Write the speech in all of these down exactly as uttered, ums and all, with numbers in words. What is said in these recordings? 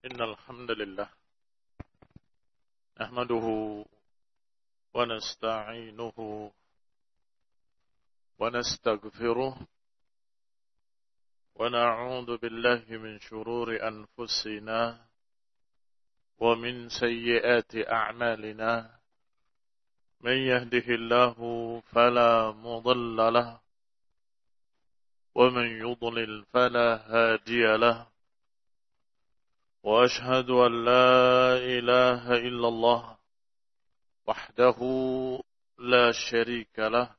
إن الحمد لله نحمده ونستعينه ونستغفره ونعوذ بالله من شرور أنفسنا ومن سيئات أعمالنا من يهده الله فلا مضل له ومن يضلل فلا هادي له وأشهد أن لا إله إلا الله وحده لا شريك له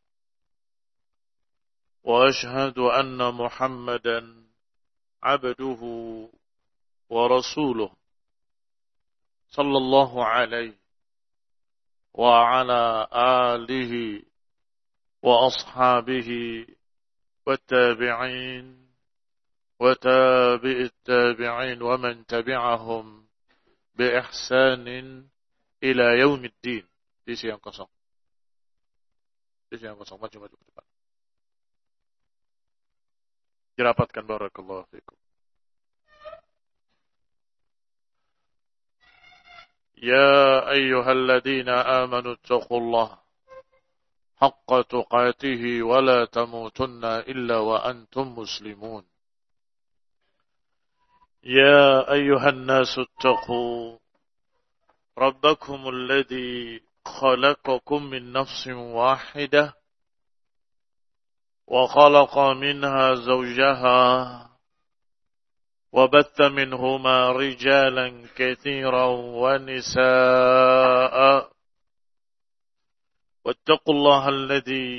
وأشهد أن محمدا عبده ورسوله صلى الله عليه وعلى آله وأصحابه والتابعين وتابع التابعين ومن تبعهم بإحسان إلى يوم الدين. Di siang kosong. Di siang kosong. Maju-maju ke depan. Dirapatkan barakallahu fikum. Ya ayyuhalladzina amanu taqullaha haqqa tuqatih wa la tamutunna illa wa antum muslimun. يا أيها الناس اتقوا ربكم الذي خلقكم من نفس واحدة وخلق منها زوجها وبث منهما رجالا كثيرا ونساء واتقوا الله الذي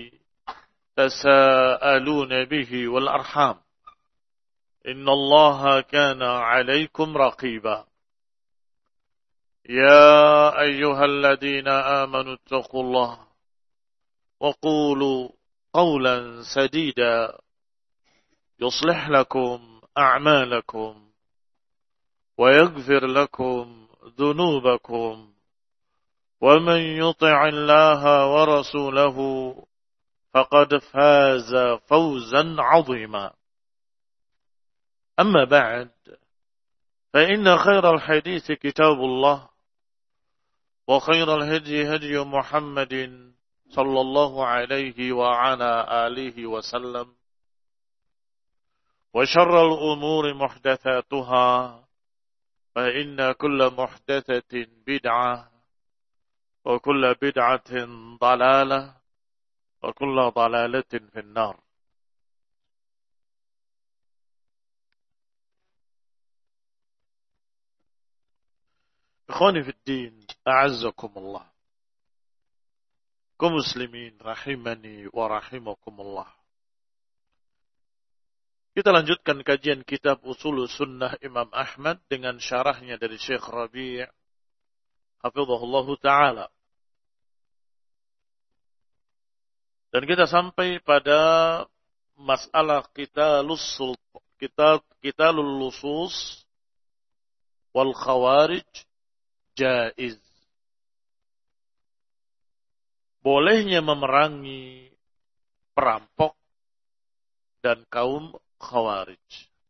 تساءلون به والأرحام إن الله كان عليكم رقيبا يا أيها الذين آمنوا اتقوا الله وقولوا قولا سديدا يصلح لكم أعمالكم ويغفر لكم ذنوبكم ومن يطع الله ورسوله فقد فاز فوزا عظيما أما بعد فإن خير الحديث كتاب الله وخير الهدي هدي محمد صلى الله عليه وعلى آله وسلم وشر الأمور محدثاتها فإن كل محدثة بدعة وكل بدعة ضلالة وكل ضلالة في النار. Ikhwani fiddin, a'azzakumullah. Kaum muslimin rahimani wa rahimakumullah. Kita lanjutkan kajian kitab Ushul Sunnah Imam Ahmad dengan syarahnya dari Syekh Rabi' hafizahullah taala. Dan kita sampai pada masalah qitalus sulp, kita qitalul lusus wal khawarij jaiz. Bolehnya memerangi perampok dan kaum khawarij.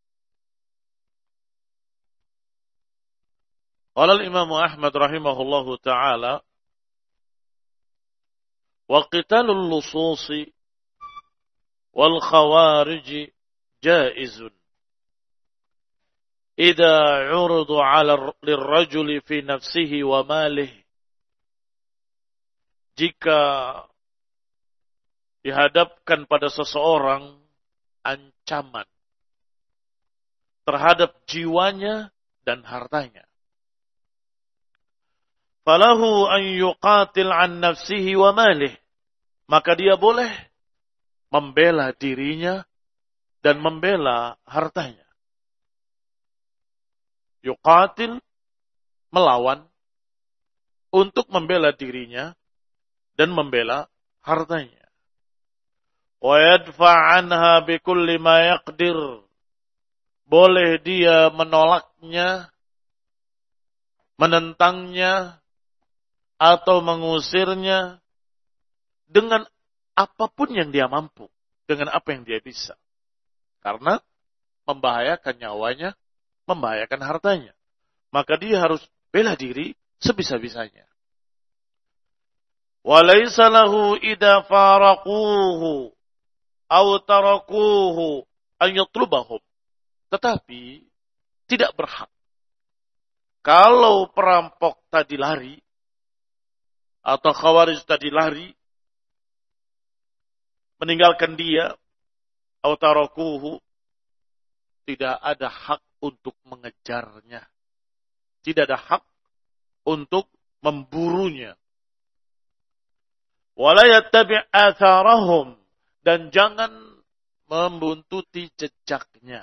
Qala al-Imam Ahmad rahimahullahu ta'ala wa qitalul lususi wal khawarij jaizun إذا عرض على للرجل في نفسه وماله. Jika dihadapkan pada seseorang ancaman terhadap jiwanya dan hartanya, falahu an yuqatil an nafsihi wa malih, maka dia boleh membela dirinya dan membela hartanya. Yuqatil, melawan, untuk membela dirinya dan membela hartanya. Wa yadfa' anha bikulli ma yaqdir. Boleh dia menolaknya, menentangnya, atau mengusirnya dengan apapun yang dia mampu, dengan apa yang dia bisa. Karena membahayakan nyawanya, membahayakan hartanya. maka dia harus bela diri sebisa-bisanya. Walaysa lahu idza faraquhu aw tarakuhu an yatlubahum. Tetapi tidak berhak kalau perampok tadi lari atau khawarij tadi lari meninggalkan dia aw tarakuhu, tidak ada hak untuk mengejarnya. Tidak ada hak untuk memburunya. Wala yattabi' atharahum, dan jangan membuntuti jejaknya.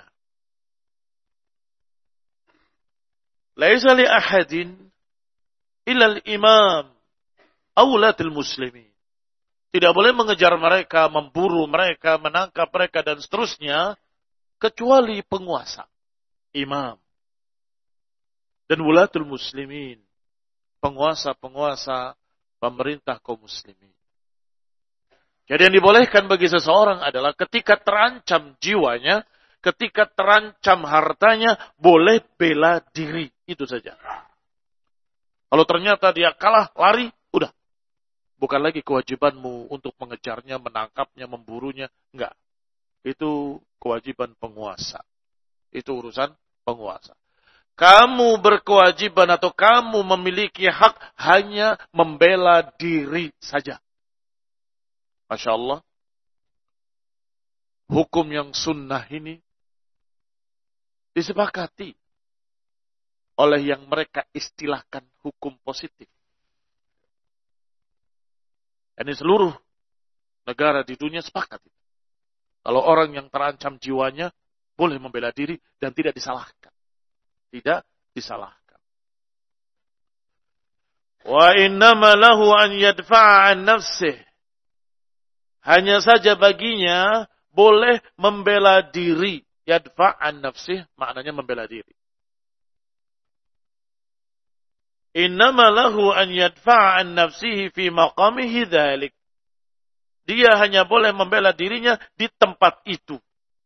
Laisa li ahadin illa al-imam awlatul muslimin. Tidak boleh mengejar mereka, memburu mereka, menangkap mereka dan seterusnya kecuali penguasa, imam dan wulatul muslimin, penguasa-penguasa pemerintah kaum muslimin. Jadi yang dibolehkan bagi seseorang adalah ketika terancam jiwanya, ketika terancam hartanya, boleh bela diri. Itu saja. Kalau ternyata dia kalah, lari, udah. Bukan lagi kewajibanmu untuk mengejarnya, menangkapnya, memburunya. Enggak. Itu kewajiban penguasa. Itu urusan penguasa. Kamu berkewajiban atau kamu memiliki hak hanya membela diri saja. Masya Allah, hukum yang sunnah ini disepakati oleh yang mereka istilahkan hukum positif. Ini seluruh negara di dunia sepakat. Kalau orang yang terancam jiwanya boleh membela diri dan tidak disalahkan. Tidak disalahkan. Wa innama lahu an yadfa'a an nafsihi. Hanya saja baginya boleh membela diri. Yadfa'an nafsih maknanya membela diri. Innama lahu an yadfa'an nafsihi fi maqamihi dzalik. Dia hanya boleh membela dirinya di tempat itu.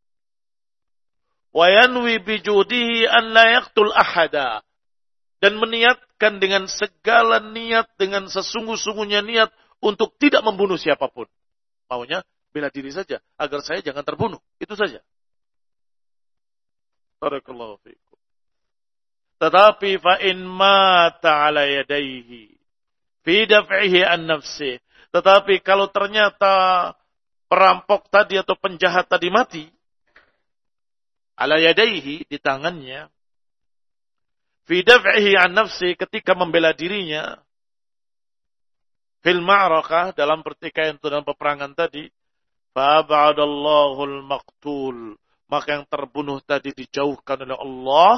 Wa yanwi bijudihi an la yaqtul ahada. Dan meniatkan dengan segala niat, dengan sesungguh-sungguhnya niat untuk tidak membunuh siapapun. Maunya bela diri saja, agar saya jangan terbunuh. Itu saja. Barakallahu fiikum. Tetapi fa in mata ala yadayhi fi daf'ihi an nafsi. Tetapi kalau ternyata perampok tadi atau penjahat tadi mati ala yadayhi, di tangannya, fi daf'ihi an nafsi, ketika membela dirinya, fil ma'rakah, dalam pertikaian itu, dalam peperangan tadi, fa'abadallahu al-maqtul, maka yang terbunuh tadi dijauhkan oleh Allah,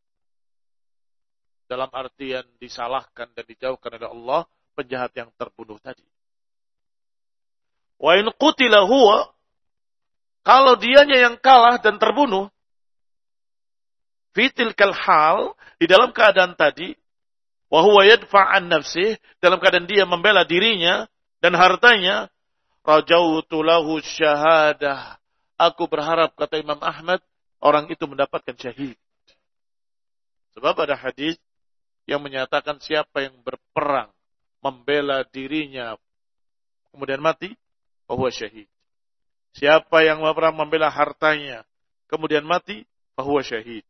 dalam artian disalahkan dan dijauhkan oleh Allah penjahat yang terbunuh tadi. Wa in qutila huwa, kalau dianya yang kalah dan terbunuh, fitil kal hal, di dalam keadaan tadi, wa huwa yadfa'an nafsih, dalam keadaan dia membela dirinya dan hartanya, rajautu lahu syahadah. Aku berharap, kata Imam Ahmad, orang itu mendapatkan syahid. Sebab ada hadis yang menyatakan siapa yang berperang membela dirinya kemudian mati, bahwa syahid. Siapa yang berperang membela hartanya kemudian mati, bahwa syahid.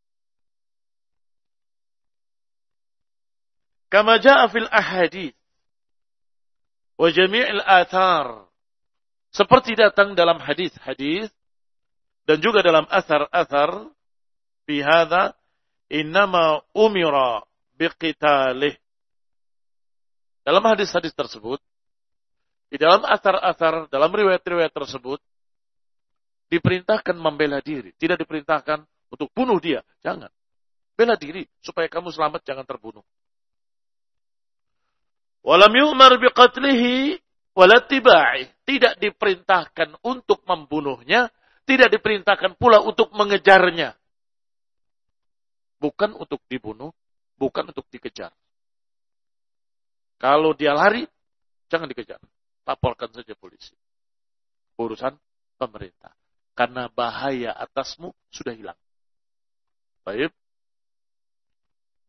Kama jaa fil ahadits wa jami'il athar, seperti datang dalam hadis-hadis dan juga dalam athar-athar, fi hadza innama umira biqitalih. Dalam hadis-hadis tersebut, di dalam athar-athar, dalam riwayat-riwayat tersebut, diperintahkan membela diri, tidak diperintahkan untuk bunuh dia, jangan. Bela diri supaya kamu selamat, jangan terbunuh. Walam yu'mar biqatlihi walattiba'i. Tidak diperintahkan untuk membunuhnya, tidak diperintahkan pula untuk mengejarnya. Bukan untuk dibunuh, bukan untuk dikejar. Kalau dia lari, jangan dikejar. Laporkan saja polisi. Urusan pemerintah. Karena bahaya atasmu sudah hilang. Baik.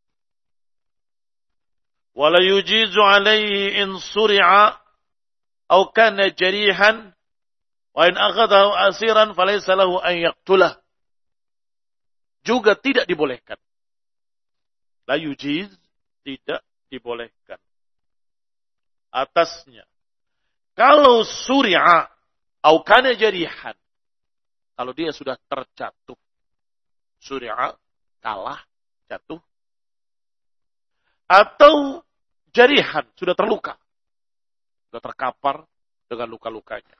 Wala yujizu alaihi in suri'a aw kana jarihan wa in akhadahu asiran falaysa lahu an yaqtulah. Juga tidak dibolehkan. La yujiz, tidak dibolehkan. Atasnya. Kalau suri'a aw kana jarihan, kalau dia sudah terjatuh, suri'a, kalah, jatuh, atau jarihan, sudah terluka, sudah terkapar dengan luka-lukanya.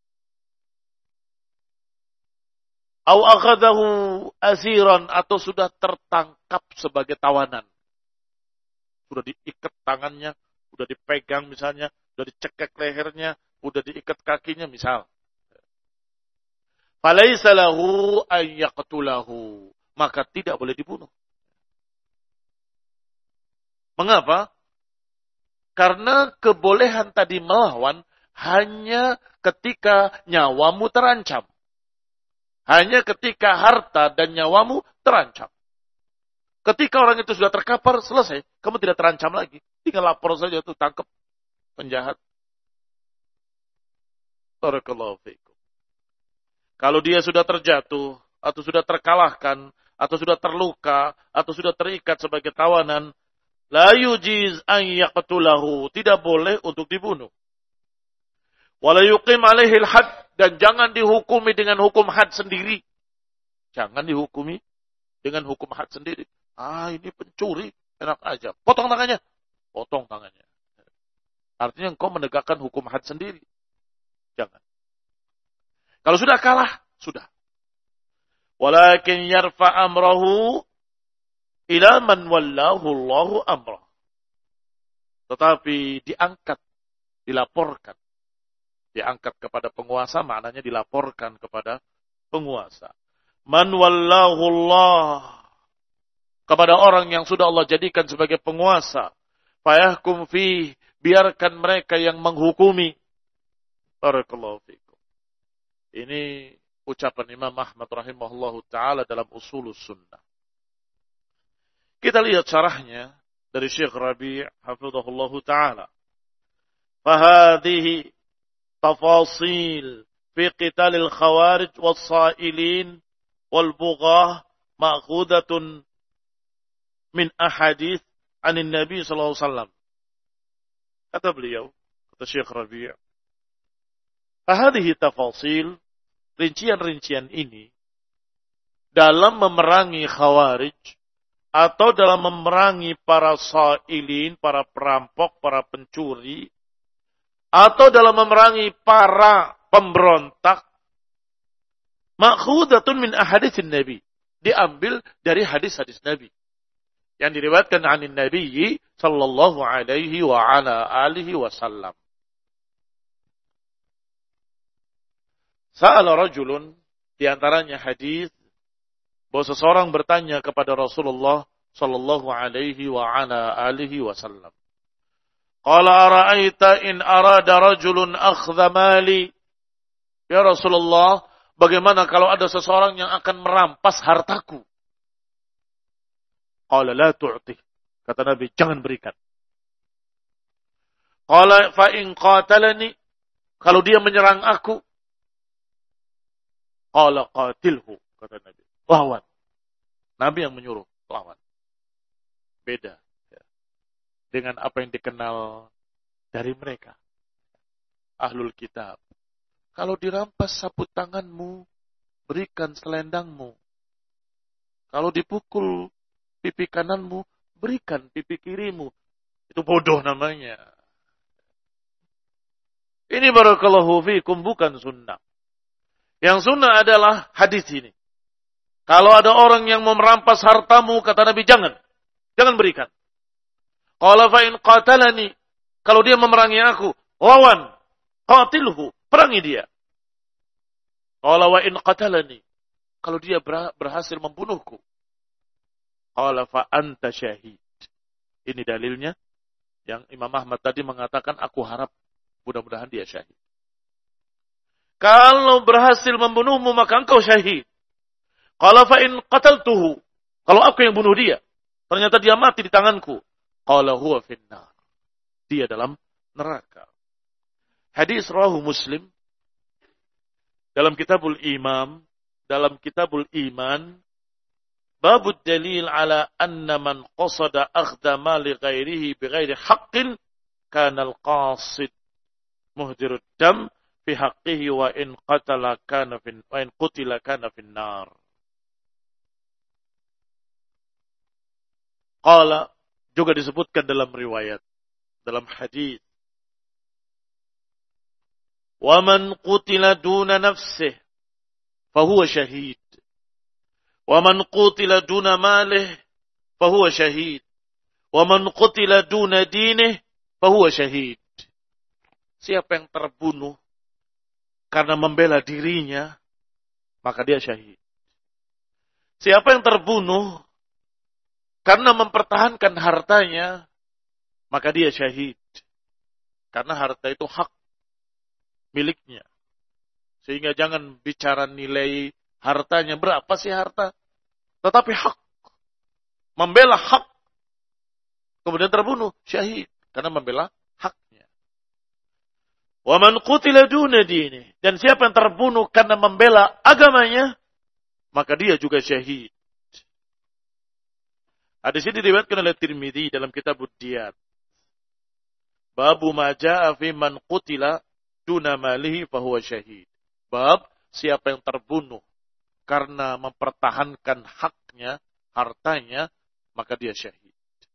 Au akhadahu asiran, atau sudah tertangkap sebagai tawanan. Sudah diikat tangannya, sudah dipegang misalnya, sudah dicekek lehernya, sudah diikat kakinya misal. Falaisa lahu an yaqtulahu, maka tidak boleh dibunuh. Mengapa? Karena kebolehan tadi melawan hanya ketika nyawamu terancam. Hanya ketika harta dan nyawamu terancam. Ketika orang itu sudah terkapar, selesai. Kamu tidak terancam lagi. Tinggal lapor saja tuh, tangkap penjahat. Barakallahu fiikum. Kalau dia sudah terjatuh, atau sudah terkalahkan, atau sudah terluka, atau sudah terikat sebagai tawanan, la yujiz an yaqtulahu, tidak boleh untuk dibunuh. Wala yuqim alaihi al-had, dan jangan dihukumi dengan hukum had sendiri. Jangan dihukumi dengan hukum had sendiri. Ah, ini pencuri, enak aja. Potong tangannya. Potong tangannya. Artinya engkau menegakkan hukum had sendiri. Jangan. Kalau sudah kalah, sudah. Walakin yarfa amrahu ila man wallahu Allahu amrah. Tetapi diangkat, dilaporkan. Diangkat kepada penguasa, maknanya dilaporkan kepada penguasa. Man wallahu Allah. Kepada orang yang sudah Allah jadikan sebagai penguasa. Fayahkum fih, biarkan mereka yang menghukumi. Barakallahu fiikum. Ini ucapan Imam Ahmad rahimahullahu ta'ala dalam Usulus Sunnah. Kita lihat syarahnya dari Syekh Rabi' hafizahullahu ta'ala. Fahadihi tafasil fi qitalil khawarij was-sa'ilin wal-bughah ma'khudatun min ahadith anin Nabi sallallahu alaihi wasallam. Kata beliau, kata Syekh Rabi', fahadihi tafasil, rincian-rincian ini dalam memerangi khawarij atau dalam memerangi para sa'ilin, para perampok, para pencuri, atau dalam memerangi para pemberontak, ma'khudatun min ahaditsin Nabi, diambil dari hadis-hadis Nabi yang diriwayatkan anin Nabi sallallahu alaihi wa ala alihi wasallam. Sa'ala rajulun, di antaranya hadis bahwa seseorang bertanya kepada Rasulullah sallallahu alaihi wa ala alihi wasallam. Qala ara'aita in arada rajulun akhdha mali? Ya Rasulullah, bagaimana kalau ada seseorang yang akan merampas hartaku? Qala la tu'ti. Kata Nabi, jangan berikan. Qala fa in qatalani, kalau dia menyerang aku? Qala qatilhu, kata Nabi. Lawan. Nabi yang menyuruh, lawan. Beda ya, dengan apa yang dikenal dari mereka. Ahlul kitab. Kalau dirampas sapu tanganmu, berikan selendangmu. Kalau dipukul pipi kananmu, berikan pipi kirimu. Itu bodoh namanya. Ini barakallahu fiikum bukan sunnah. Yang sunnah adalah hadis ini. Kalau ada orang yang mau merampas hartamu, kata Nabi, jangan. Jangan berikan. Qala fa in qatalani, kalau dia memerangi aku, lawan. Qatilhu, perangi dia. Qala wa in qatalani, kalau dia berhasil membunuhku. Qala fa anta syahid. Ini dalilnya yang Imam Ahmad tadi mengatakan, aku harap mudah-mudahan dia syahid. Kalau berhasil membunuhmu, maka engkau syahid. Qala fa in qataltuhu, kalau aku yang bunuh dia, ternyata dia mati di tanganku. Qala huwa finnar, dia dalam neraka. Hadis rawahu Muslim dalam Kitabul Imam, dalam Kitabul Iman, babud dalil ala anna man qasada akhda mali ghairihi bighairi haqqin kana al-qasid muhdirud dam fi haqqihi wa in qatala kana fin wa in qutila kana fin nar. Qala, juga disebutkan dalam riwayat, dalam hadis, wa man qutila duna nafsihi fahuwa syahid wa man qutila duna malihi fahuwa syahid wa man qutila duna dinihi fahuwa syahid. Siapa yang terbunuh karena membela dirinya, maka dia syahid. Siapa yang terbunuh karena mempertahankan hartanya, maka dia syahid. Karena harta itu hak miliknya. Sehingga jangan bicara nilai hartanya, berapa sih harta. Tetapi hak. Membela hak. Kemudian terbunuh, syahid. Karena membela haknya. Wa man qutila duna dini. Dan siapa yang terbunuh karena membela agamanya, maka dia juga syahid. Hadis ini diriwayatkan oleh Tirmidzi dalam Kitab Ad-Diyat. Babu ma jaa fi man qutila duna malihi fahuwa syahid. Bab siapa yang terbunuh karena mempertahankan haknya, hartanya, maka dia syahid.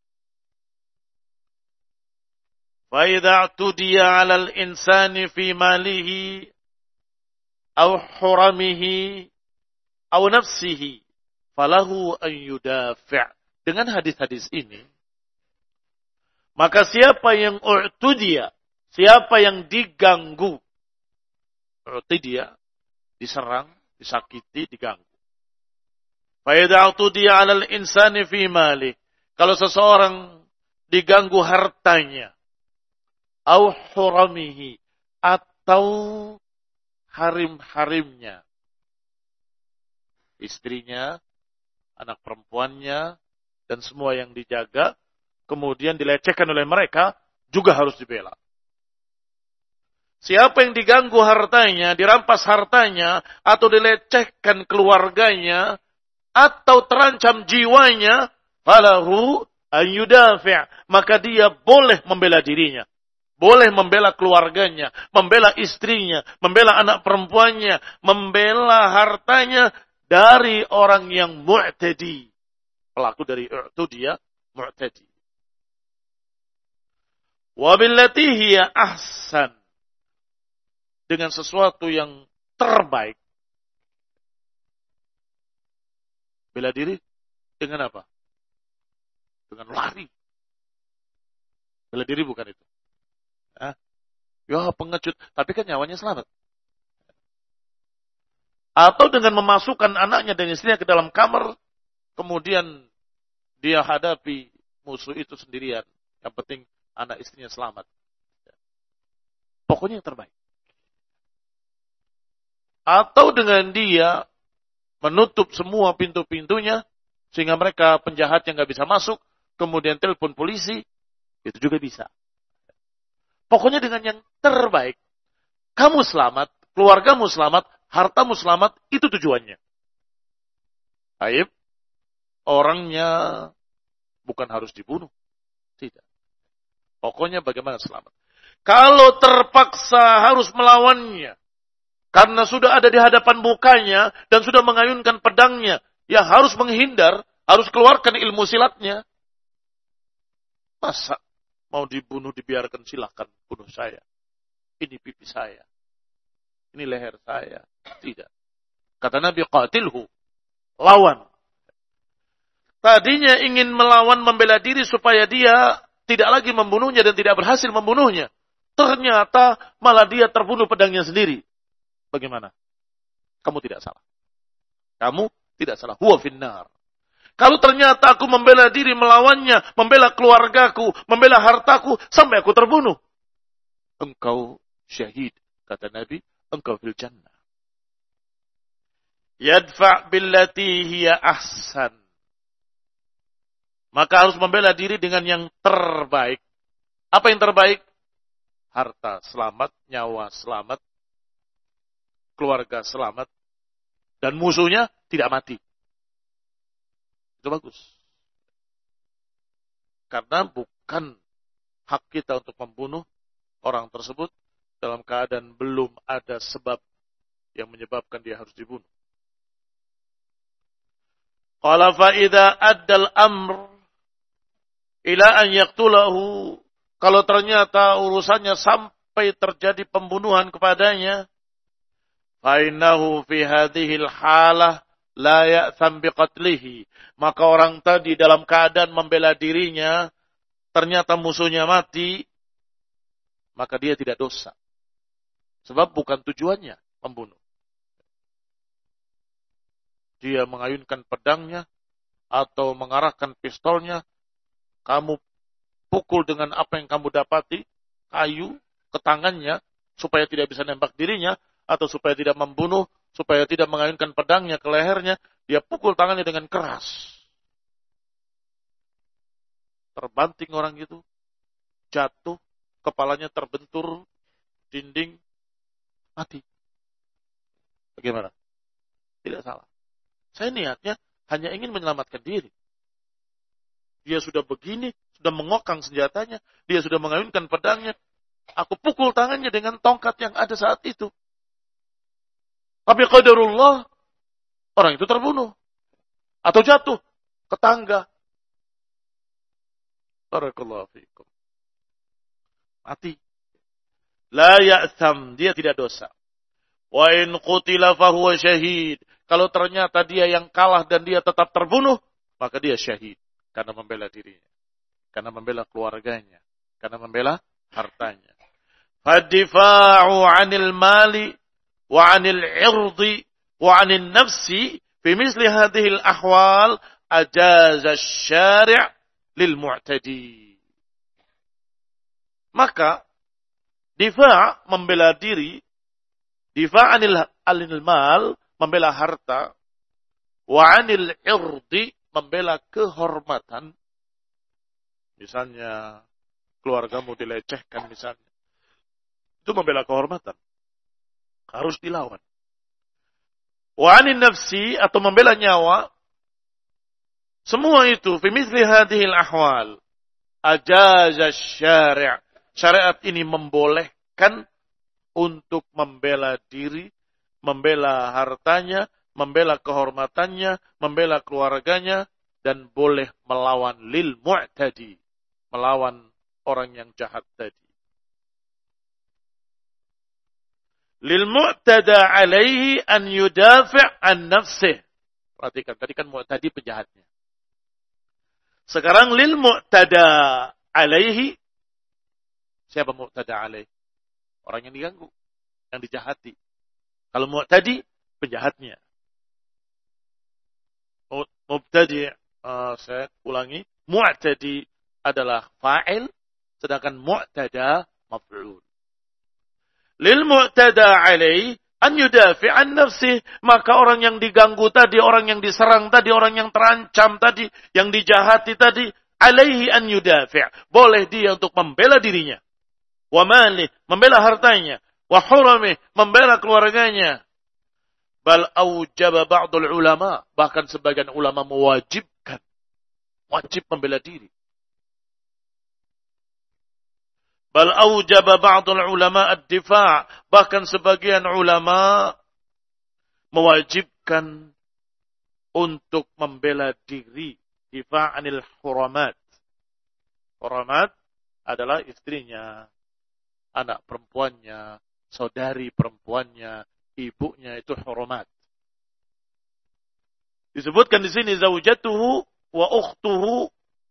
Fa idza tudiya 'alal insani fi malihi aw huramihi aw nafsihi falahu an yudafi'. Dengan hadis-hadis ini, maka siapa yang u'tudiya, siapa yang diganggu, u'tudiya, diserang, disakiti, diganggu. Fa idza u'tudiya 'alal insani fi mali, kalau seseorang diganggu hartanya, au huramihi, atau harim-harimnya, istrinya, anak perempuannya, dan semua yang dijaga, kemudian dilecehkan oleh mereka, juga harus dibela. Siapa yang diganggu hartanya, dirampas hartanya, atau dilecehkan keluarganya, atau terancam jiwanya, falahu an yudafi', maka dia boleh membela dirinya. Boleh membela keluarganya, membela istrinya, membela anak perempuannya, membela hartanya dari orang yang mu'tadi. Pelaku dari itu dia mu'tadi. Wabillati hiya ahsan. Dengan sesuatu yang terbaik. Bela diri dengan apa? Dengan lari. Bela diri bukan itu. Hah? Ya pengecut. Tapi kan nyawanya selamat. Atau dengan memasukkan anaknya dan istrinya ke dalam kamar, kemudian dia hadapi musuh itu sendirian. Yang penting anak istrinya selamat. Pokoknya yang terbaik. Atau dengan dia menutup semua pintu-pintunya, sehingga mereka penjahatnya nggak bisa masuk, kemudian telepon polisi, itu juga bisa. Pokoknya dengan yang terbaik. Kamu selamat, keluargamu selamat, hartamu selamat, itu tujuannya. Baik. Orangnya bukan harus dibunuh. Tidak. Pokoknya bagaimana selamat. Kalau terpaksa harus melawannya, karena sudah ada di hadapan mukanya, dan sudah mengayunkan pedangnya, ya harus menghindar, harus keluarkan ilmu silatnya. Masa mau dibunuh dibiarkan, silahkan bunuh saya. Ini pipi saya. Ini leher saya. Tidak. Kata Nabi, qatilhu. Lawan. Tadinya ingin melawan, membela diri supaya dia tidak lagi membunuhnya dan tidak berhasil membunuhnya. Ternyata malah dia terbunuh pedangnya sendiri. Bagaimana? Kamu tidak salah. Kamu tidak salah. Huwa finnar. Kalau ternyata aku membela diri melawannya, membela keluargaku, membela hartaku, sampai aku terbunuh, engkau syahid. Kata Nabi, engkau fil jannah. Yadfa' billati hiya ahsan. Maka harus membela diri dengan yang terbaik. Apa yang terbaik? Harta selamat, nyawa selamat, keluarga selamat, dan musuhnya tidak mati. Itu bagus. Karena bukan hak kita untuk membunuh orang tersebut dalam keadaan belum ada sebab yang menyebabkan dia harus dibunuh. Qala fa idza addal amr ila an yaqtulahu, kalau ternyata urusannya sampai terjadi pembunuhan kepadanya, fa innahu fi hadhil halah la ya'tham biqatlihi, maka orang tadi dalam keadaan membela dirinya, ternyata musuhnya mati, maka dia tidak dosa. Sebab bukan tujuannya membunuh. Dia mengayunkan pedangnya atau mengarahkan pistolnya, kamu pukul dengan apa yang kamu dapati, kayu ke tangannya, supaya tidak bisa nembak dirinya, atau supaya tidak membunuh, supaya tidak mengayunkan pedangnya ke lehernya, dia pukul tangannya dengan keras. Terbanting orang itu, jatuh, kepalanya terbentur, dinding, mati. Bagaimana? Tidak salah. Saya niatnya hanya ingin menyelamatkan diri. Dia sudah begini, sudah mengokang senjatanya, dia sudah mengayunkan pedangnya, aku pukul tangannya dengan tongkat yang ada saat itu. Tapi qadarullah, orang itu terbunuh. Atau jatuh ke tangga. Barakallahu fiikum. Mati. La ya'tham, dia tidak dosa. Wa in qutila fahuwa syahid. Kalau ternyata dia yang kalah dan dia tetap terbunuh, maka dia syahid. Karena membela dirinya. Karena membela keluarganya. Karena membela hartanya. Fadifa'u 'anil mali wa 'anil 'irdi wa 'anil nafsi fi misli hadhihi al-ahwal ajaza asy-syari' lil mu'tadi. Maka difa' membela diri, difa' 'anil 'anil mal membela harta, wa 'anil 'irdi membela kehormatan. Misalnya keluargamu dilecehkan misalnya. Itu membela kehormatan. Harus dilawan. Wa 'anin nafsi atau membela nyawa. Semua itu fi mithli hadhil ahwal ajaza syari'. Syariat ini membolehkan untuk membela diri, membela hartanya, membela kehormatannya, membela keluarganya, dan boleh melawan lil mu'tadi, melawan orang yang jahat tadi. Lil mu'tada alaihi an yudafi' an nafsih. Perhatikan, tadi kan mu'tadi penjahatnya. Sekarang lil mu'tada alaihi, siapa mu'tada alaihi? Orang yang diganggu, yang dijahati. Kalau mu'tadi, penjahatnya. Mubtadi, uh, saya ulangi, mu'tadi adalah fa'il, sedangkan mu'tada maf'ul. Lil mu'tada alaih an yudafi' an nafsih, maka orang yang diganggu tadi, orang yang diserang tadi, orang yang terancam tadi, yang dijahati tadi, alaihi an yudafi', boleh dia untuk membela dirinya. Wa malih, membela hartanya. Wa huramih, membela keluarganya. Bal aujaba ba'dul ulama, bahkan sebagian ulama mewajibkan, wajib membela diri. Bal aujaba ba'dul ulama ad-difa', bahkan sebagian ulama mewajibkan untuk membela diri, difa'anil huramat. Huramat adalah istrinya, anak perempuannya, saudari perempuannya, ibunya, itu hurumat. Disebutkan di sini zaujatuhu wa ukhtuhu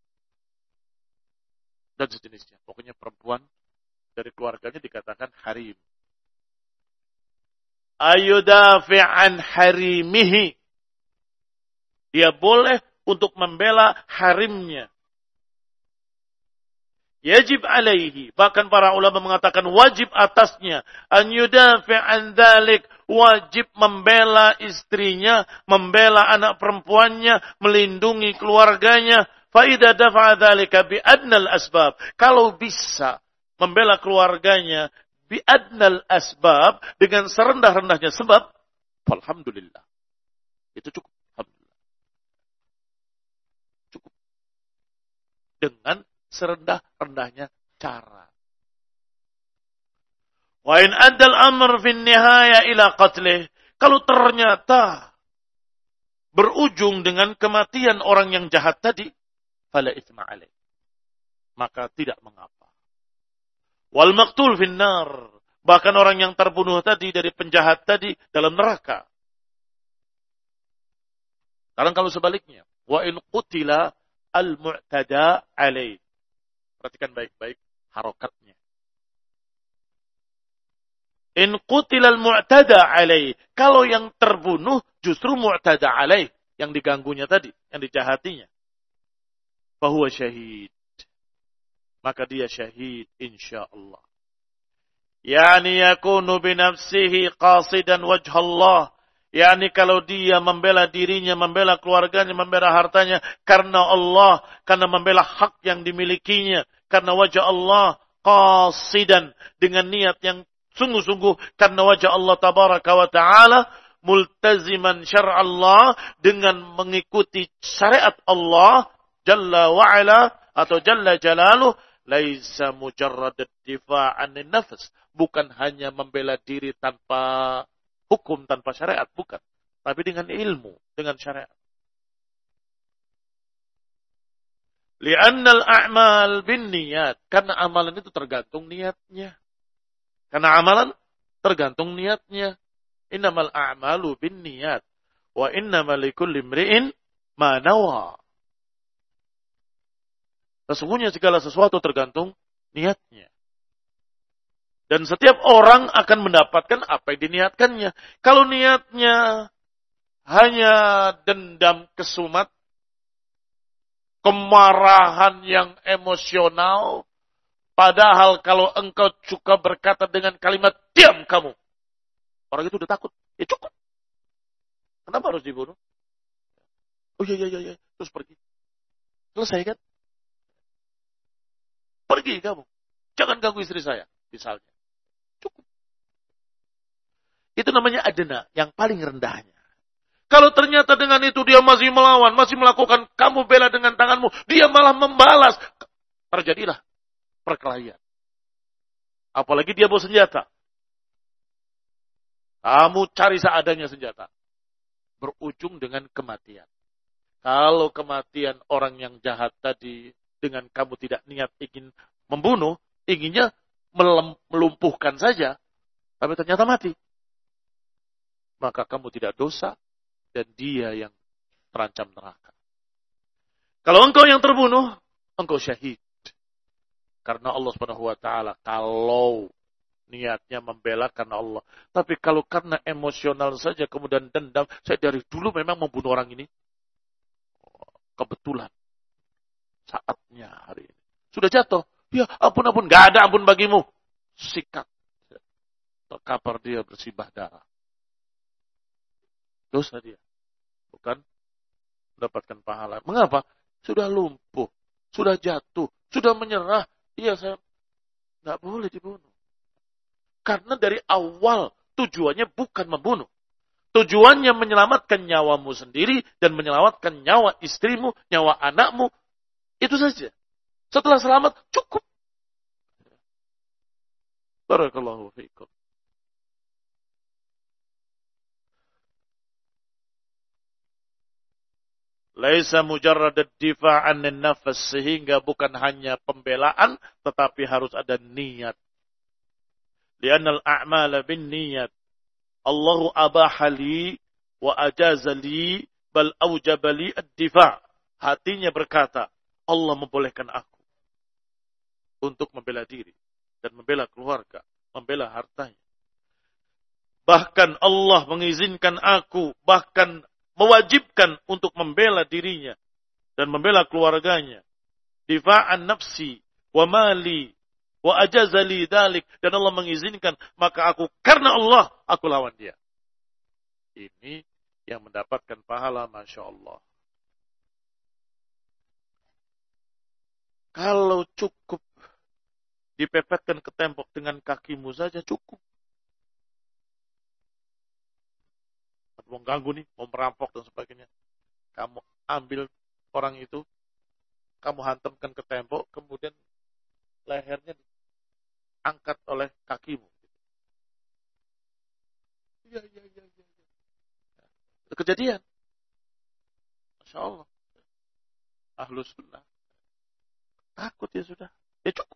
dan sejenisnya. Pokoknya perempuan dari keluarganya dikatakan harim. Ayudafi' an harimihi. Dia boleh untuk membela harimnya. Yajib alaihi, bahkan para ulama mengatakan wajib atasnya, an yudafi' an dzalik, wajib membela istrinya, membela anak perempuannya, melindungi keluarganya, Fa idza dafa'a dzalika bi adnal asbab. Kalau bisa membela keluarganya bi adnal asbab dengan serendah-rendahnya sebab, alhamdulillah. Itu cukup. Alhamdulillah. Cukup. Dengan serendah-rendahnya cara. Wa in addal amr fi nihaya ila qatlih. Kalau ternyata berujung dengan kematian orang yang jahat tadi, fala itsma alaih. Maka tidak mengapa. Wal maqtul fin nar. Bahkan orang yang terbunuh tadi dari penjahat tadi dalam neraka. Sekarang kalau sebaliknya, wa in qutila al mu'tada alaih. Perhatikan baik-baik harokatnya. In qutila al mu'tada alaih. Kalau yang terbunuh justru mu'tada alaih, yang diganggunya tadi, yang dijahatinya. Fahuwa syahid. Maka dia syahid insyaallah. Yani yakunu binafsihi qasidan wajhallah. Yani kalau dia membela dirinya, membela keluarganya, membela hartanya karena Allah, karena membela hak yang dimilikinya, karena wajah Allah, qasidan, dengan niat yang sungguh-sungguh karena wajah Allah tabaraka wa ta'ala, multaziman syar'allah, dengan mengikuti syariat Allah Jalla wa'ala atau Jalla Jalaluh, laisa mujarrad ad-difa' 'anil nafs, bukan hanya membela diri tanpa hukum, tanpa syariat, bukan, tapi dengan ilmu, dengan syariat. Li'annal a'mal bin niyat, karena amalan itu tergantung niatnya. Karena amalan tergantung niatnya. Innamal a'malu bin niyat wa innamal likulli imri'in ma nawa. Sesungguhnya segala sesuatu tergantung niatnya. Dan setiap orang akan mendapatkan apa yang diniatkannya. Kalau niatnya hanya dendam kesumat, kemarahan yang emosional, padahal kalau engkau suka berkata dengan kalimat, diam kamu, orang itu udah takut. Ya cukup. Kenapa harus dibunuh? Oh iya, iya, iya. Terus pergi. Selesai kan? Pergi kamu. Jangan ganggu istri saya. Misalnya. Cukup. Itu namanya adna, yang paling rendahnya. Kalau ternyata dengan itu dia masih melawan, masih melakukan, kamu bela dengan tanganmu, dia malah membalas, terjadilah perkelahian. Apalagi dia bawa senjata. Kamu cari seadanya senjata. Berujung dengan kematian. Kalau kematian orang yang jahat tadi, dengan kamu tidak niat ingin membunuh, inginnya melumpuhkan saja, tapi ternyata mati. Maka kamu tidak dosa, dan dia yang terancam neraka. Kalau engkau yang terbunuh, engkau syahid. Karena Allah Subhanahu wa taala, kalau niatnya membela karena Allah. Tapi kalau karena emosional saja, kemudian dendam, saya dari dulu memang membunuh orang ini. Kebetulan. Saatnya hari ini. Sudah jatuh. Ya ampun-ampun, gak ada ampun bagimu. Sikat. Terkapar dia bersibah darah. Dosa dia. Bukan mendapatkan pahala. Mengapa? Sudah lumpuh. Sudah jatuh. Sudah menyerah. Iya, saya gak boleh dibunuh. Karena dari awal tujuannya bukan membunuh. Tujuannya menyelamatkan nyawamu sendiri dan menyelamatkan nyawa istrimu, nyawa anakmu. Itu saja. Setelah selamat, cukup. Barakallahu fiikum. Laisa mujarrad ad-difa' 'anil nafs, sehingga bukan hanya pembelaan tetapi harus ada niat. Li'anna al-a'mala bin niyat. Allahu abaha li wa ajaza li bal aujaba li ad-difa'. Hatinya berkata, Allah membolehkan aku untuk membela diri dan membela keluarga, membela hartanya. Bahkan Allah mengizinkan aku, bahkan mewajibkan untuk membela dirinya dan membela keluarganya. Difa'an nafsi wa mali wa ajazali dalik, dan Allah mengizinkan, maka aku karena Allah aku lawan dia. Ini yang mendapatkan pahala, Masya Allah. Kalau cukup dipepetkan ke tembok dengan kakimu saja cukup. Mau ganggu nih, mau merampok dan sebagainya. Kamu ambil orang itu, kamu hantamkan ke tembok, kemudian lehernya diangkat oleh kakimu. Iya, iya, iya, iya. Itu kejadian. Masya Allah. Ahlus sunnah. Takut ya sudah. Ya cukup.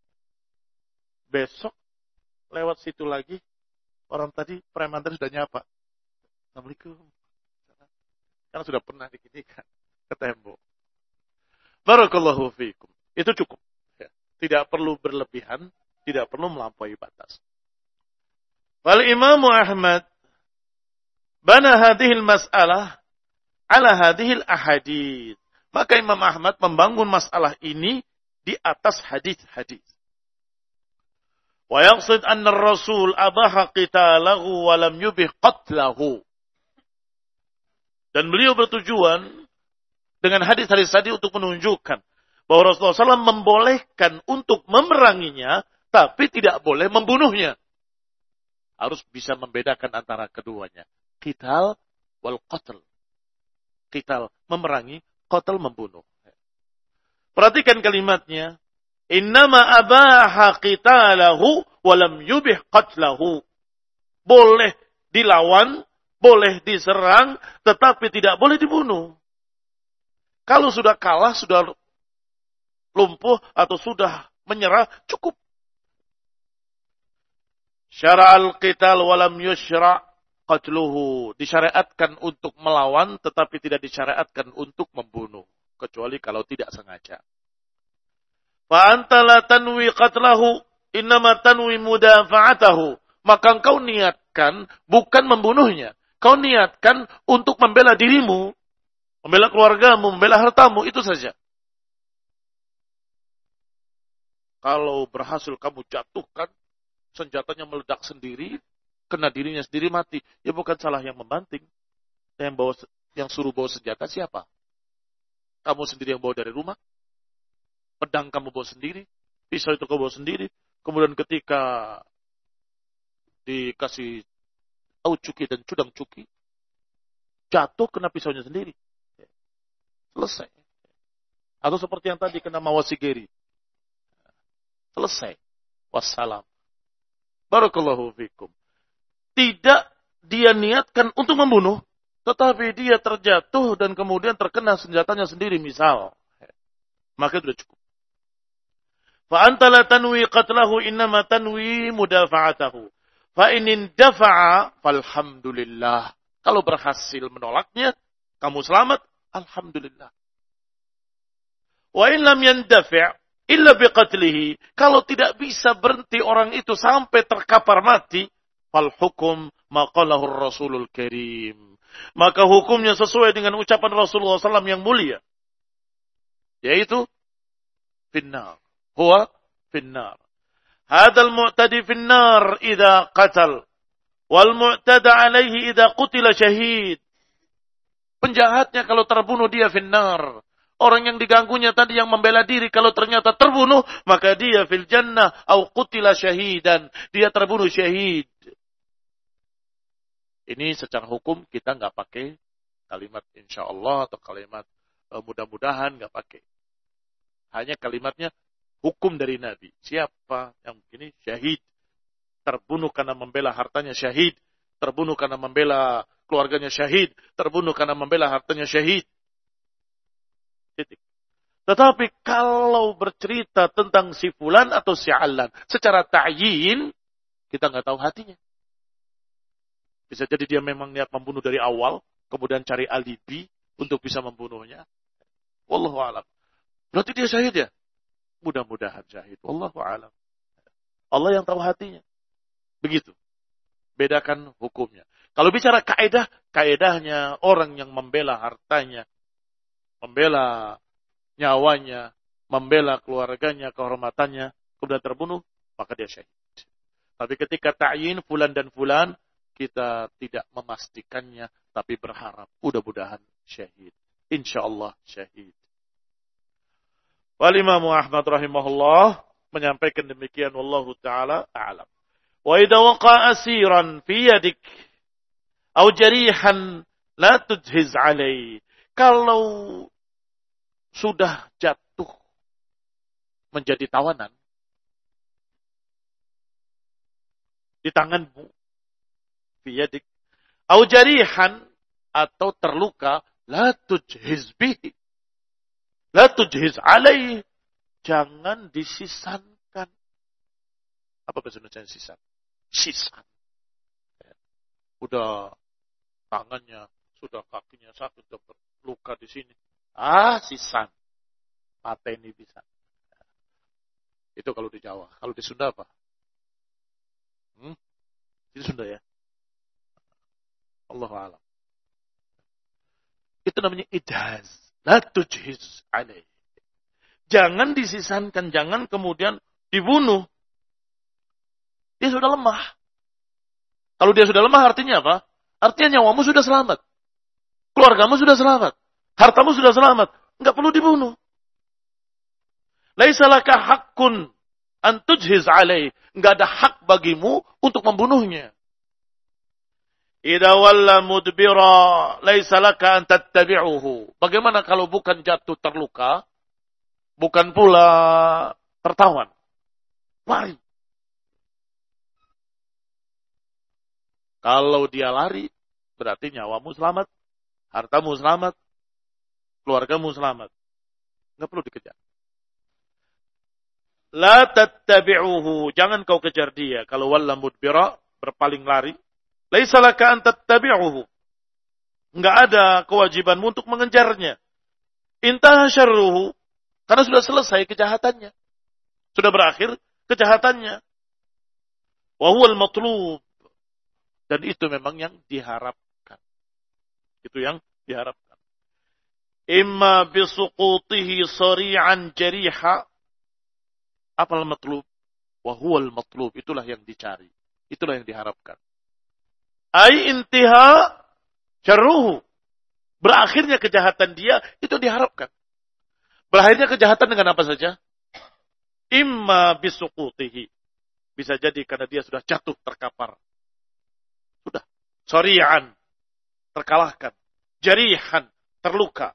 Besok lewat situ lagi, orang tadi preman tadi sudah nyapa. Assalamualaikum. Karena sudah pernah diginikan ke tembok. Barakallahu fiikum. Itu cukup. Ya. Tidak perlu berlebihan, tidak perlu melampaui batas. Wal Imam Ahmad bana hadhil mas'alah ala hadhil ahadits. Maka Imam Ahmad membangun masalah ini di atas hadis-hadis. Wa yaqsid anna ar-rasul abaha qitalahu wa lam yubih qatlahu. Dan beliau bertujuan dengan hadis-hadis tadi untuk menunjukkan bahwa Rasulullah shallallahu alaihi wasallam membolehkan untuk memeranginya, tapi tidak boleh membunuhnya. Harus bisa membedakan antara keduanya. Qital wal qatl. Qital memerangi, qatl membunuh. Perhatikan kalimatnya. Innama abaha qitalahu wa lam yubih qatlahu. Boleh dilawan, boleh diserang, tetapi tidak boleh dibunuh. Kalau sudah kalah, sudah lumpuh, atau sudah menyerah, cukup. Syara'al qital walam yusyra' qatluhu. Disyariatkan untuk melawan, tetapi tidak disyariatkan untuk membunuh. Kecuali kalau tidak sengaja. Fa'anta la tanwi qatlahu, innama tanwi mudafa'atahu. Maka engkau niatkan bukan membunuhnya. Kau niatkan untuk membela dirimu, membela keluargamu, membela hartamu, itu saja. Kalau berhasil kamu jatuhkan, senjatanya meledak sendiri, kena dirinya sendiri mati, ya bukan salah yang membanting. Yang bawa, yang suruh bawa senjata siapa? Kamu sendiri yang bawa dari rumah, pedang kamu bawa sendiri, pisau itu kamu bawa sendiri, kemudian ketika dikasih tahu cuki dan cudang cuki, jatuh kena pisaunya sendiri. Selesai. Atau seperti yang tadi kena mawasigeri. Selesai. Wassalam. Barakallahu fikum. Tidak dia niatkan untuk membunuh, tetapi dia terjatuh dan kemudian terkena senjatanya sendiri misal. Maka sudah cukup. Fa anta la tanwi qatlahu innama tanwi mudafa'atahu. Fa in dafa'a falhamdulillah. Kalau berhasil menolaknya, kamu selamat, alhamdulillah. Wa in lam yandafi' illa biqatlihi. Kalau tidak bisa berhenti orang itu sampai terkapar mati, fal hukum ma qalahu Rasulul Karim. Maka hukumnya sesuai dengan ucapan Rasulullah shallallahu alaihi wasallam yang mulia. Yaitu finnar. Huwa finnar. Hadal mu'tadi finnar idha qatal. Wal mu'tada alaihi idha qutila syahid. Penjahatnya kalau terbunuh dia finnar. Orang yang diganggunya tadi yang membela diri kalau ternyata terbunuh, maka dia fil jannah au qutila syahidan. Dia terbunuh syahid. Ini secara hukum kita nggak pakai kalimat insyaallah atau kalimat e, mudah-mudahan nggak pakai. Hanya kalimatnya hukum dari Nabi. Siapa yang begini syahid, terbunuh karena membela hartanya syahid, terbunuh karena membela keluarganya syahid, terbunuh karena membela hartanya syahid. Titik. Tetapi kalau bercerita tentang si fulan atau si alan, secara ta'yin kita nggak tahu hatinya. Bisa jadi dia memang niat membunuh dari awal, kemudian cari alibi untuk bisa membunuhnya. Wallahu a'lam. Berarti dia syahid ya? Mudah-mudahan syahid. Wallahu a'lam. Allah yang tahu hatinya. Begitu. Bedakan hukumnya. Kalau bicara kaidah, kaidahnya orang yang membela hartanya, membela nyawanya, membela keluarganya, kehormatannya, kemudian terbunuh, maka dia syahid. Tapi ketika ta'yin fulan dan fulan, kita tidak memastikannya, tapi berharap mudah-mudahan syahid. Insyaallah syahid. Wal Imam Ahmad rahimahullah menyampaikan demikian, wallahu taala a'lam. Wa idza waqa'a asiran fi yadik aw jarihan la tujhiz alai. Kalau sudah jatuh menjadi tawanan di tanganmu, fi yadik aw jarihan, atau terluka, la tujhiz bihi, la tujhiz alai, jangan disisankan. Apa bahasa Indonesia sisan? Sisan. Udah tangannya, sudah kakinya sakit, sudah luka di sini. Ah, sisan. Pateni bisa. Itu kalau di Jawa. Kalau di Sunda apa? Hmm? Itu Sunda ya? Allahu a'lam. Itu namanya ijaz. La tujhiz alaih. Jangan disisankan, jangan kemudian dibunuh. Dia sudah lemah. Kalau dia sudah lemah artinya apa? Artinya nyawamu sudah selamat. Keluargamu sudah selamat. Hartamu sudah selamat. Enggak perlu dibunuh. Laisa laka haqqun an tujhiz alaih. Enggak ada hak bagimu untuk membunuhnya. Idza walla mudbira laisa laka an tattabi'uhu. Bagaimana kalau bukan jatuh terluka, bukan pula tertawan, lari. Kalau dia lari, berarti nyawamu selamat, hartamu selamat, keluargamu selamat. Enggak perlu dikejar. La tattabi'uhu, jangan kau kejar dia. Kalau walla mudbira, berpaling lari, laisa laka an tattabi'uhu. Enggak ada kewajibanmu untuk mengejarnya. Intaha syarruhu, karena sudah selesai kejahatannya. Sudah berakhir kejahatannya. Wa huwal matlub. Dan itu memang yang diharapkan. Itu yang diharapkan. Imma bisuqutihi sari'an jariha. Apal matlub? Wa huwal matlub. Itulah yang dicari. Itulah yang diharapkan. Ai intiha syarruhu. Berakhirnya kejahatan dia, itu diharapkan. Berakhirnya kejahatan dengan apa saja? Imma bisuqutihi. Bisa jadi karena dia sudah jatuh terkapar. Sudah. Sari'an. Terkalahkan. Jarihan. Terluka.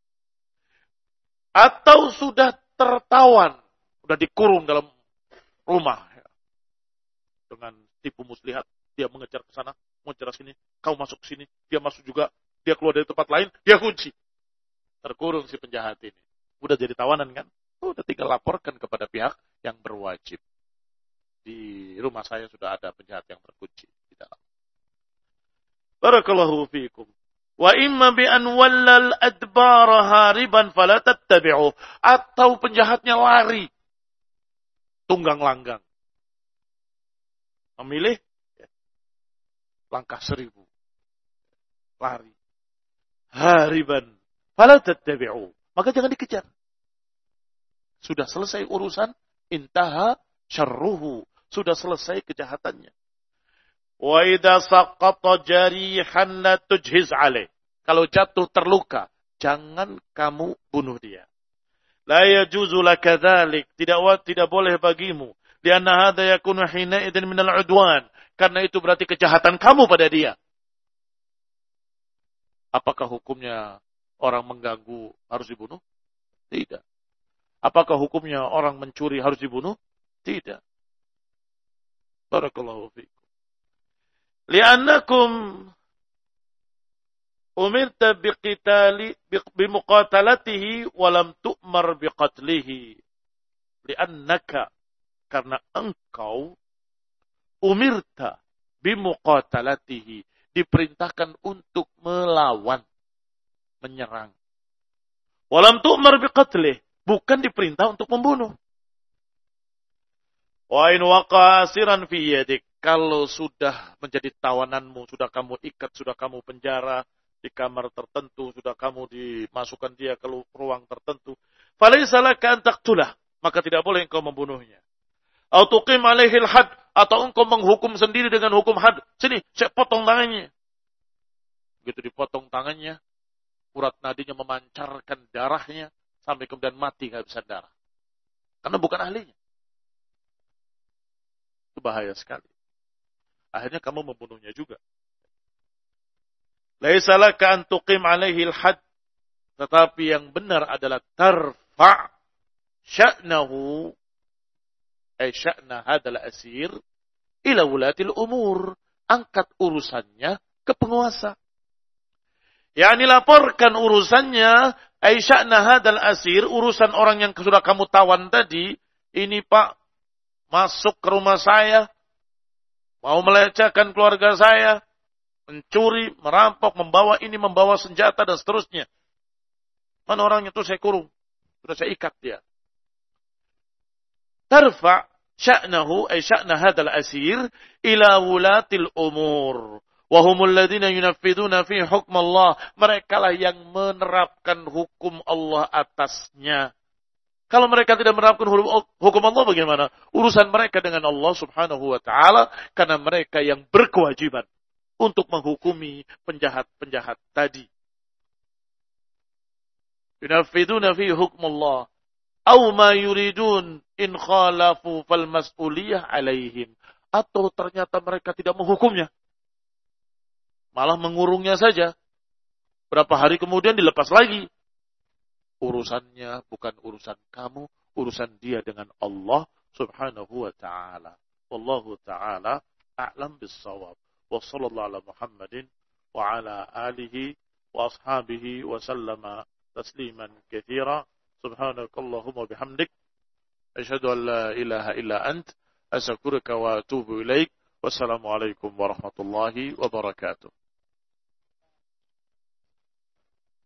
Atau sudah tertawan. Sudah dikurung dalam rumah. Dengan tipu muslihat. Dia mengejar ke sana. Mengejar ke sini. Kau masuk ke sini. Dia masuk juga. Dia keluar dari tempat lain. Dia kunci. Terkurung si penjahat ini. Udah jadi tawanan kan? Udah tinggal laporkan kepada pihak yang berwajib. Di rumah saya sudah ada penjahat yang terkunci di dalam. Barakallahu fiikum. Wa imma bi an wallal adbara hariban fala tattabi'u. Atau penjahatnya lari. Tunggang langgang. Memilih langkah seribu. Lari. Hariban fala tattabi'u. Maka jangan dikejar. Sudah selesai urusan, intaha syarruhu. Sudah selesai kejahatannya. Wa idza saqata jarihan la tujhiz alaih. Kalau jatuh terluka, jangan kamu bunuh dia. La yajuzu laka dzalik, tidak tidak boleh bagimu. Lianna hadza yakunu hina idzin minal udwan, karena itu berarti kejahatan kamu pada dia. Apakah hukumnya orang mengganggu harus dibunuh? Tidak. Apakah hukumnya orang mencuri harus dibunuh? Tidak. Barakallahu fiikum. Li'annakum umirta biqitali bimuqatalatihi wa lam tu'mar biqatlihi. Li'annaka, karena engkau umirta bimuqatalatihi, diperintahkan untuk melawan, menyerang. Wa lam tu'mar biqatlih, bukan diperintah untuk membunuh. Wa in waqa asiran fi yadik, kalau sudah menjadi tawananmu, sudah kamu ikat, sudah kamu penjara di kamar tertentu, sudah kamu dimasukkan dia ke ruang tertentu, falaysa laka an taqtulah, maka tidak boleh engkau membunuhnya. Atau tuqim alaihil had, atau engkau menghukum sendiri dengan hukum had. Sini, saya potong tangannya. Begitu dipotong tangannya, urat nadinya memancarkan darahnya, sampai kemudian mati kehabisan darah. Karena bukan ahlinya. Itu bahaya sekali. Akhirnya kamu membunuhnya juga. Laisa laka an tuqim alaihi al-had. Tetapi yang benar adalah tarfa' sya'nahu ay sya'na hadzal asir ila wulatil umur. Angkat urusannya ke penguasa. Yani laporkan urusannya ay sya'na hadzal asir, urusan orang yang sudah kamu tawan tadi, ini Pak masuk ke rumah saya, mau melecehkan keluarga saya, mencuri, merampok, membawa ini, membawa senjata dan seterusnya. Mana orangnya itu saya kurung, sudah saya ikat dia. Tarfa' sya'nahu ay sya'na hadzal asir ila wulatil umur. Wahumul ladina yunaffiduna fi hukm Allah. Mereka lah yang menerapkan hukum Allah atasnya. Kalau mereka tidak menerapkan hukum Allah bagaimana? Urusan mereka dengan Allah subhanahu wa ta'ala. Karena mereka yang berkewajiban untuk menghukumi penjahat-penjahat tadi. Yunaffiduna fi hukm Allah. Aw ma yuridun in khalafu fal mas'uliyah alaihim. Atau ternyata mereka tidak menghukumnya. Malah mengurungnya saja. Berapa hari kemudian dilepas lagi. Urusannya bukan urusan kamu. Urusan dia dengan Allah subhanahu wa ta'ala. Wallahu ta'ala a'lam bis-shawab. Wa sallallahu ala Muhammadin wa ala alihi wa ashabihi wa sallama tasliman katsira. Subhanakallahumma bihamdik. Asyhadu an la ilaha illa ant. Astaghfiruka wa atubu ilaik. Wassalamualaikum warahmatullahi wabarakatuh.